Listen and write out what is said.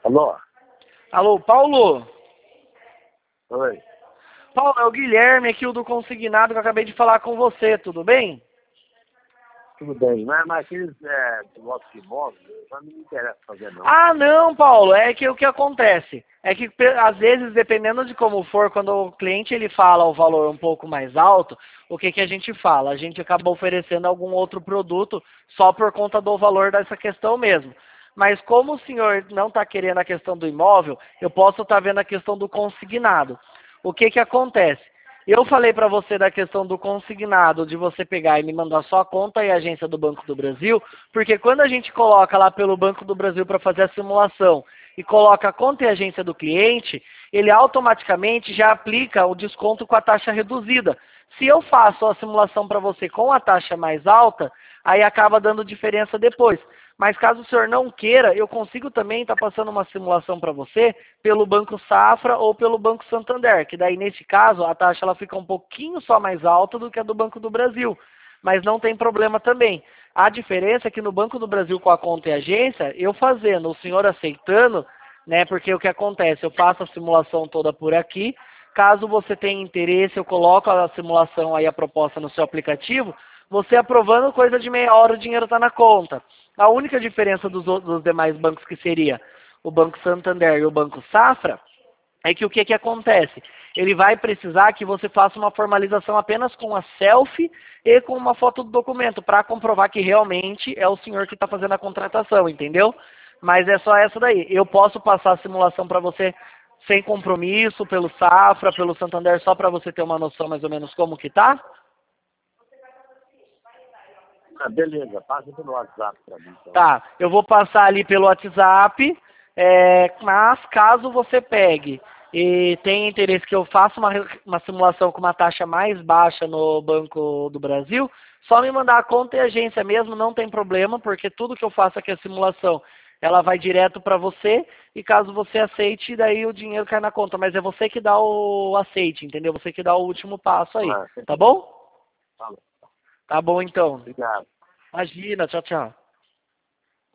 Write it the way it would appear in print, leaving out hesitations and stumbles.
Alô? Alô, Paulo? Oi. Paulo, é o Guilherme aqui, o do Consignado, que eu acabei de falar com você, tudo bem? Tudo bem, mas aqueles pilotos de imóvel, não me interessa fazer não. Ah, não, Paulo, é que o que acontece? É que às vezes, dependendo de como for, quando o cliente ele fala o valor um pouco mais alto, o que a gente fala? A gente acaba oferecendo algum outro produto só por conta do valor dessa questão mesmo. Mas como o senhor não está querendo a questão do imóvel, eu posso estar vendo a questão do consignado. O que acontece? Eu falei para você da questão do consignado, de você pegar e me mandar só a conta e a agência do Banco do Brasil, porque quando a gente coloca lá pelo Banco do Brasil para fazer a simulação e coloca a conta e a agência do cliente, ele automaticamente já aplica o desconto com a taxa reduzida. Se eu faço a simulação para você com a taxa mais alta, aí acaba dando diferença depois. Mas caso o senhor não queira, eu consigo também estar passando uma simulação para você pelo Banco Safra ou pelo Banco Santander, que daí nesse caso a taxa ela fica um pouquinho só mais alta do que a do Banco do Brasil, mas não tem problema também. A diferença é que no Banco do Brasil com a conta e agência, eu fazendo, o senhor aceitando, né? Porque o que acontece, eu faço a simulação toda por aqui. Caso você tenha interesse, eu coloco a simulação aí, a proposta no seu aplicativo. Você aprovando, coisa de meia hora, o dinheiro está na conta. A única diferença dos demais bancos, que seria o Banco Santander e o Banco Safra, é que o que acontece? Ele vai precisar que você faça uma formalização apenas com a selfie e com uma foto do documento, para comprovar que realmente é o senhor que está fazendo a contratação, entendeu? Mas é só essa daí. Eu posso passar a simulação para você sem compromisso, pelo Safra, pelo Santander, só para você ter uma noção mais ou menos como que tá? Ah, beleza, passa pelo WhatsApp para mim, então. Tá, eu vou passar ali pelo WhatsApp, mas caso você pegue e tenha interesse que eu faça uma simulação com uma taxa mais baixa no Banco do Brasil, só me mandar a conta e a agência mesmo, não tem problema, porque tudo que eu faço aqui, a simulação, ela vai direto para você, e caso você aceite, daí o dinheiro cai na conta, mas é você que dá o aceite, entendeu? Você que dá o último passo aí, Ah, tá bom? tá bom. Tá bom então. Obrigado. Imagina, tchau, tchau.